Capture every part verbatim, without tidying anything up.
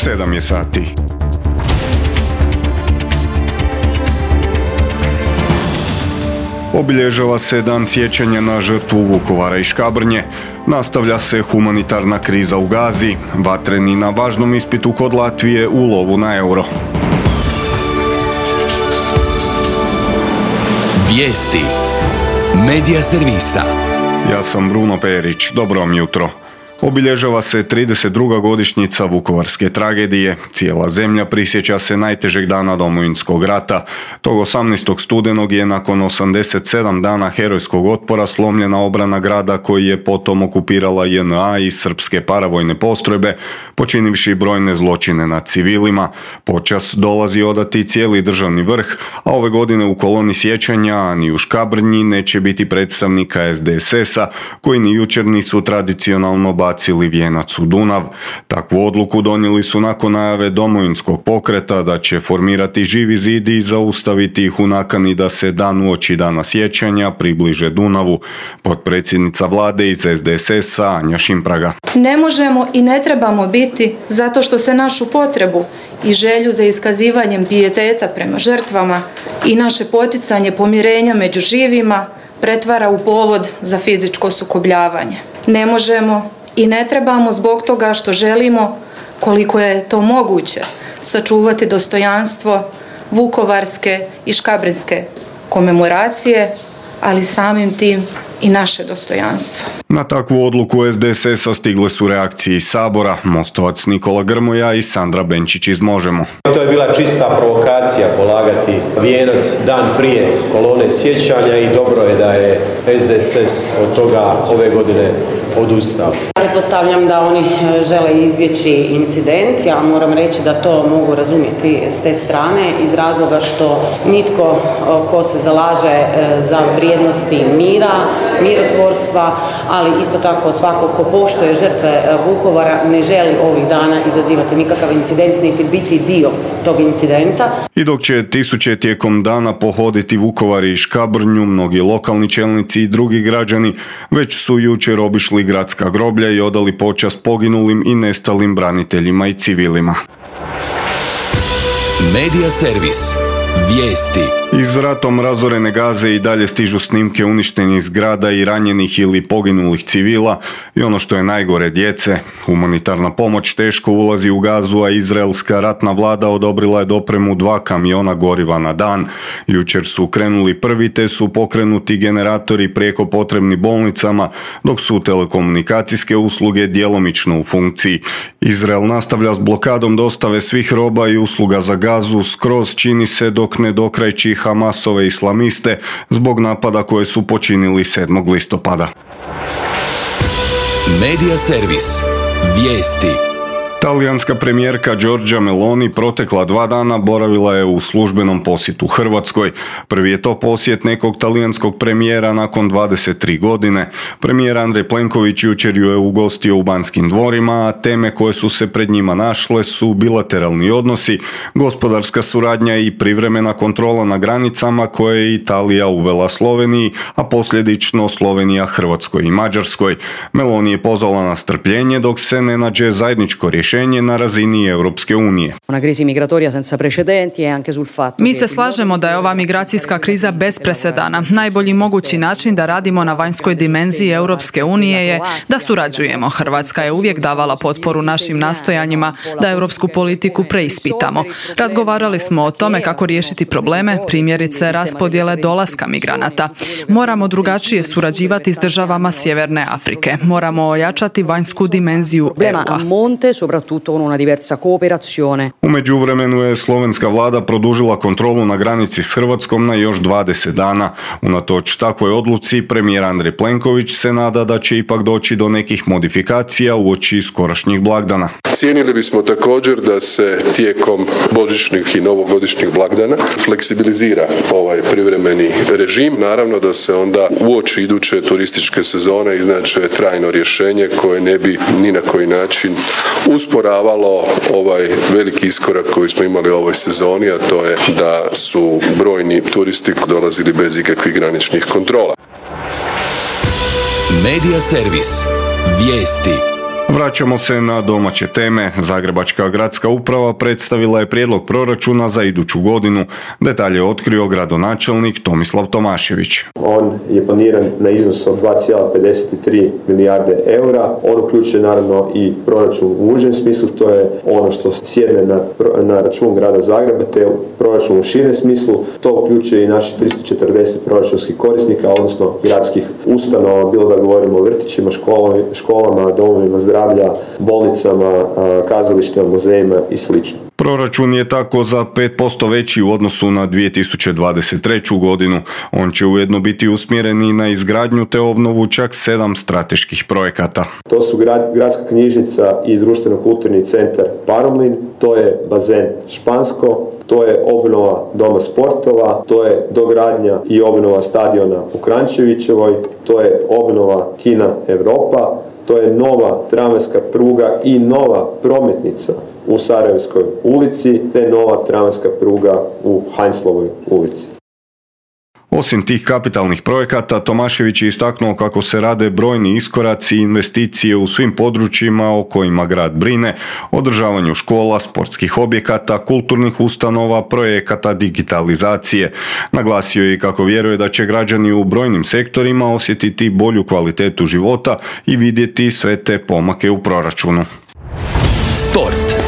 sedam je sati. Obilježava se dan sjećanja na žrtvu Vukovara i Škabrnje, nastavlja se humanitarna kriza u Gazi, vatreni na važnom ispitu kod Latvije u lovu na euro. Vijesti Medija servisa. Ja sam Bruno Perić, dobro vam jutro. Obilježava se trideset druga godišnjica vukovarske tragedije. Cijela zemlja prisjeća se najtežeg dana Domovinskog rata. Tog osamnaestog studenog je nakon osamdeset sedam dana herojskog otpora slomljena obrana grada koji je potom okupirala J N A i srpske paravojne postrojbe, počinivši brojne zločine nad civilima. Počast dolazi odati cijeli državni vrh, a ove godine u koloni sjećanja ni u Škabrnji neće biti predstavnika S D S S-a, koji ni jučer nisu tradicionalno bacili vijenac u Dunav. Takvu odluku donijeli su nakon najave Domovinskog pokreta da će formirati Živi zid i zaustaviti ih u nakani da se dan uoči dana sjećanja približe Dunavu. Potpredsjednica vlade iz S D S S-a Anja Šimpraga. Ne možemo i ne trebamo biti zato što se našu potrebu i želju za iskazivanjem pijeteta prema žrtvama i naše poticanje pomirenja među živima pretvara u povod za fizičko sukobljavanje. Ne možemo i ne trebamo zbog toga što želimo, koliko je to moguće, sačuvati dostojanstvo vukovarske i škabrnjske komemoracije, ali samim tim i naše dostojanstvo. Na takvu odluku S D S S-a stigle su reakcije iz Sabora, Mostovac Nikola Grmoja i Sandra Benčić iz Možemo. To je bila čista provokacija polagati vijenac dan prije kolone sjećanja i dobro je da je S D S S od toga ove godine odustao. Pretpostavljam da oni žele izbjeći incident. Ja moram reći da to mogu razumjeti s te strane iz razloga što nitko ko se zalaže za vrijednosti mira, mirotvorstva, ali isto tako svako ko poštuje žrtve Vukovara ne želi ovih dana izazivati nikakav incident niti biti dio tog incidenta. I dok će tisuće tijekom dana pohoditi Vukovar i Škabrnju, mnogi lokalni čelnici i drugi građani već su jučer obišli gradska groblja i odali počast poginulim i nestalim braniteljima i civilima. Medija servis. Vijesti. Iz ratom razorene Gaze i dalje stižu snimke uništenih zgrada i ranjenih ili poginulih civila i ono što je najgore, djece. Humanitarna pomoć teško ulazi u Gazu, a izraelska ratna vlada odobrila je dopremu dva kamiona goriva na dan. Jučer su krenuli prvi te su pokrenuti generatori prijeko potrebni bolnicama, dok su telekomunikacijske usluge djelomično u funkciji. Izrael nastavlja s blokadom dostave svih roba i usluga za Gazu, skroz čini se dok ne dokrajči Hamasove islamiste zbog napada koje su počinili sedmog listopada. Medija servis. Vijesti. Talijanska premijerka Giorgia Meloni protekla dva dana boravila je u službenom posjetu Hrvatskoj. Prvi je to posjet nekog talijanskog premijera nakon dvadeset tri godine. Premijer Andrej Plenković jučer ju je ugostio u Banskim dvorima, a teme koje su se pred njima našle su bilateralni odnosi, gospodarska suradnja i privremena kontrola na granicama koje je Italija uvela Sloveniji, a posljedično Slovenija Hrvatskoj i Mađarskoj. Meloni je pozvala na strpljenje dok se ne nađe zajedničko rješenje na razini Europske unije. Mi se slažemo da je ova migracijska kriza bez presedana. Najbolji mogući način da radimo na vanjskoj dimenziji Europske unije je da surađujemo. Hrvatska je uvijek davala potporu našim nastojanjima da europsku politiku preispitamo. Razgovarali smo o tome kako riješiti probleme, primjerice raspodjele dolaska migranata. Moramo drugačije surađivati s državama Sjeverne Afrike. Moramo ojačati vanjsku dimenziju E U-a. U međuvremenu je slovenska vlada produžila kontrolu na granici s Hrvatskom na još dvadeset dana. Unatoč takvoj odluci, premijer Andrej Plenković se nada da će ipak doći do nekih modifikacija uoči skorašnjih blagdana. Cijenili bismo također da se tijekom božićnih i novogodišnjih blagdana fleksibilizira ovaj privremeni režim. Naravno da se onda uoči iduće turističke sezone iznače trajno rješenje koje ne bi ni na koji način usporavalo ovaj veliki iskorak koji smo imali u ovoj sezoni, a to je da su brojni turisti dolazili bez ikakvih graničnih kontrola. Medija servis. Vijesti. Vraćamo se na domaće teme. Zagrebačka gradska uprava predstavila je prijedlog proračuna za iduću godinu. Detalje je otkrio gradonačelnik Tomislav Tomašević. On je planiran na iznos od dva zarez pedeset tri milijarde eura. On uključuje naravno i proračun u užem smislu, to je ono što sjedne na, na račun grada Zagreba, te proračun u širem smislu. To uključuje i naših tristo četrdeset proračunskih korisnika, odnosno gradskih ustanova, bilo da govorimo o vrtićima, školama, školama, domovima zdravlja, bolnicama, kazalištima, muzejima i sl. Proračun je tako za pet posto veći u odnosu na dvije tisuće dvadeset treću godinu. On će ujedno biti usmjeren i na izgradnju te obnovu čak sedam strateških projekata. To su grad, gradska knjižnica i društveno-kulturni centar Paromlin, to je bazen Špansko, to je obnova Doma sportova, to je dogradnja i obnova stadiona u Kranjčevićevoj, to je obnova Kina Europa, to je nova tramvajska pruga i nova prometnica u Sarajevskoj ulici, te nova tramvajska pruga u Heinzlovoj ulici. Osim tih kapitalnih projekata, Tomašević je istaknuo kako se rade brojni iskoraci i investicije u svim područjima o kojima grad brine, održavanju škola, sportskih objekata, kulturnih ustanova, projekata digitalizacije. Naglasio je i kako vjeruje da će građani u brojnim sektorima osjetiti bolju kvalitetu života i vidjeti sve te pomake u proračunu. Sport.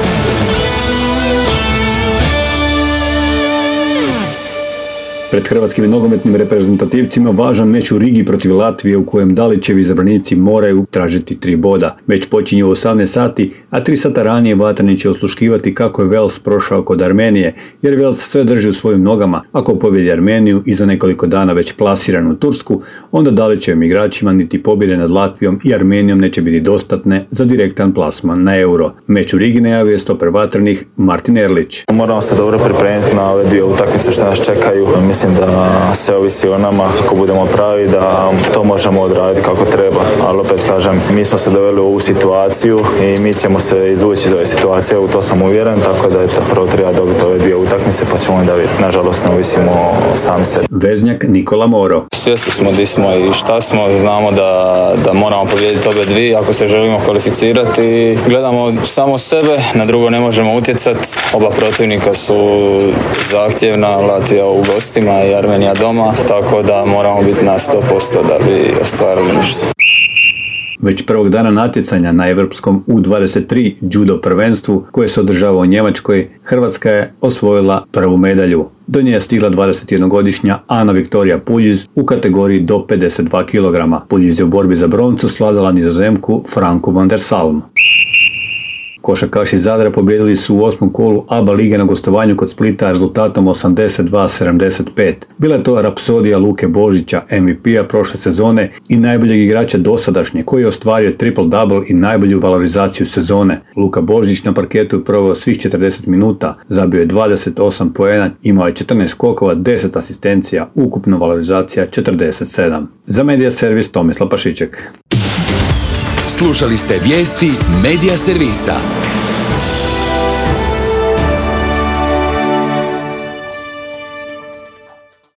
Pred hrvatskim nogometnim reprezentativcima važan meč u Rigi protiv Latvije u kojem Dalićevi izabranici moraju tražiti tri boda. Meč počinje u osamnaest sati, a tri sata ranije vatreni će osluškivati kako je Wales prošao kod Armenije, jer Wales sve drži u svojim nogama. Ako pobjedi Armeniju i za nekoliko dana već plasiranu Tursku, onda Dalićevim igračima niti pobjede nad Latvijom i Armenijom neće biti dostatne za direktan plasman na Euro. Meč u Rigi najavio stoper vatrenih Martin Erlić. Moramo se dobro pripremiti na ove dvije utakmice što nas čekaju. Mislim da sve ovisi o nama, ako budemo pravi, da to možemo odraditi kako treba. Ali opet kažem, mi smo se doveli u ovu situaciju i mi ćemo se izvući iz ove situacije, u to sam uvjeren, tako da je prvo treba dobiti ove dvije utakmice pa ćemo onda vidjeti. Nažalost, ne ovisimo sami sebi. Veznjak Nikola Moro. Svjesni smo di smo i šta smo, znamo da, da moramo pobijediti obe dvije ako se želimo kvalificirati. Gledamo samo sebe, na drugo ne možemo utjecati. Oba protivnika su zahtjevna, Latvija u gostima i Armenija doma, tako da moramo biti na sto posto da bi ostvarili nešto. Već prvog dana natjecanja na Europskom U dvadeset tri judo prvenstvu koje se održava u Njemačkoj, Hrvatska je osvojila prvu medalju. Do nje je stigla dvadesetjednogodišnja Ana Viktorija Puljiz u kategoriji do pedeset dva kilograma. Puljiz je u borbi za broncu svladala Nizozemku Franku van der Salm. Košarkaši Zadra pobijedili su u osmom kolu A B A lige na gostovanju kod Splita rezultatom osamdeset dva sedamdeset pet. Bila je to rapsodija Luke Božića, M V P-a prošle sezone i najboljeg igrača dosadašnje, koji je ostvario triple-double i najbolju valorizaciju sezone. Luka Božić na parketu je proveo svih četrdeset minuta, zabio je dvadeset osam poena, imao je četrnaest skokova, deset asistencija, ukupno valorizacija četrdeset sedam. Za Medija Servis Tomislav Pašiček. Slušali ste vijesti Medija Servisa.